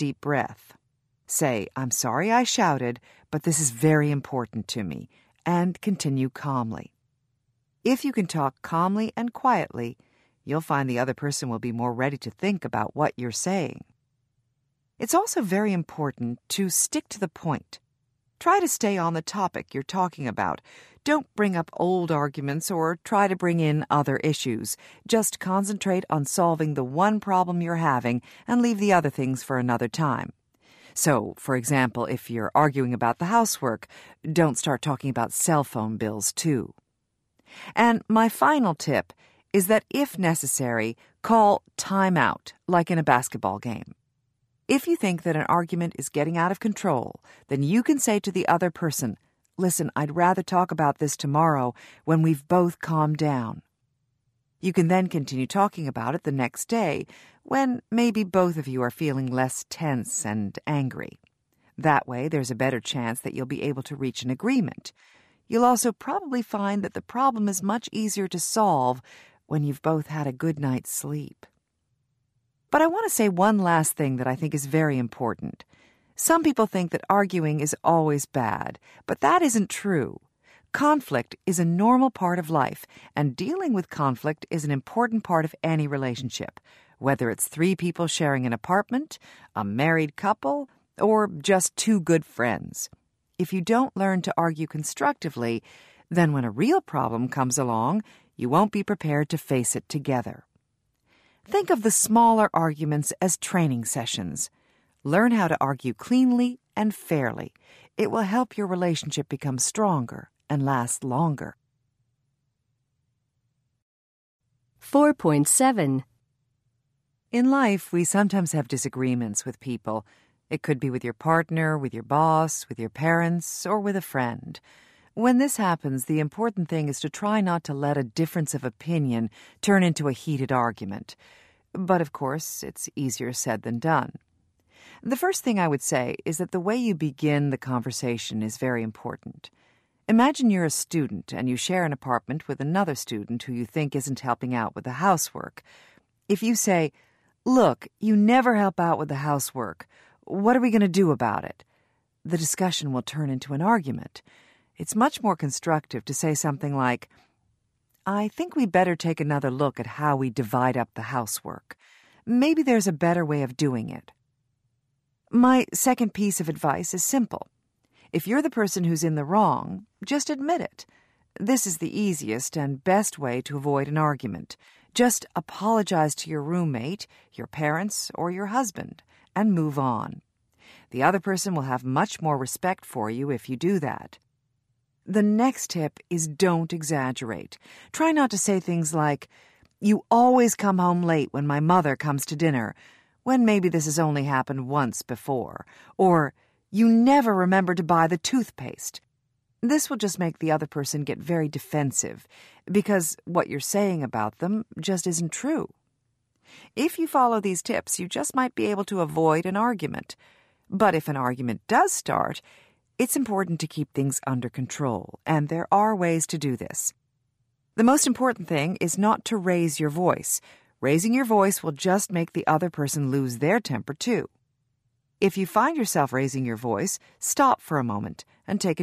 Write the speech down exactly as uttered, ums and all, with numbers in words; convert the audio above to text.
deep breath. Say, "I'm sorry I shouted, but this is very important to me," and continue calmly. If you can talk calmly and quietly, you'll find the other person will be more ready to think about what you're saying. It's also very important to stick to the point. Try to stay on the topic you're talking about. Don't bring up old arguments or try to bring in other issues. Just concentrate on solving the one problem you're having and leave the other things for another time. So, for example, if you're arguing about the housework, don't start talking about cell phone bills, too. And my final tip is that if necessary, call time out, like in a basketball game. If you think that an argument is getting out of control, then you can say to the other person, "Listen, I'd rather talk about this tomorrow when we've both calmed down." You can then continue talking about it the next day when maybe both of you are feeling less tense and angry. That way, there's a better chance that you'll be able to reach an agreement. You'll also probably find that the problem is much easier to solve when you've both had a good night's sleep. But I want to say one last thing that I think is very important. Some people think that arguing is always bad, but that isn't true. Conflict is a normal part of life, and dealing with conflict is an important part of any relationship, whether it's three people sharing an apartment, a married couple, or just two good friends. If you don't learn to argue constructively, then when a real problem comes along, you won't be prepared to face it together. Think of the smaller arguments as training sessions. Learn how to argue cleanly and fairly. It will help your relationship become stronger and last longer. four point seven. In life, we sometimes have disagreements with people. It could be with your partner, with your boss, with your parents, or with a friend. When this happens, the important thing is to try not to let a difference of opinion turn into a heated argument. But, of course, it's easier said than done. The first thing I would say is that the way you begin the conversation is very important. Imagine you're a student and you share an apartment with another student who you think isn't helping out with the housework. If you say, "Look, you never help out with the housework. What are we going to do about it?" the discussion will turn into an argument. It's much more constructive to say something like, "I think we better take another look at how we divide up the housework. Maybe there's a better way of doing it." My second piece of advice is simple. If you're the person who's in the wrong, just admit it. This is the easiest and best way to avoid an argument. Just apologize to your roommate, your parents, or your husband, and move on. The other person will have much more respect for you if you do that. The next tip is don't exaggerate. Try not to say things like, "You always come home late when my mother comes to dinner," when maybe this has only happened once before, or "You never remember to buy the toothpaste." This will just make the other person get very defensive, because what you're saying about them just isn't true. If you follow these tips, you just might be able to avoid an argument. But if an argument does start, it's important to keep things under control, and there are ways to do this. The most important thing is not to raise your voice. Raising your voice will just make the other person lose their temper, too. If you find yourself raising your voice, stop for a moment and take a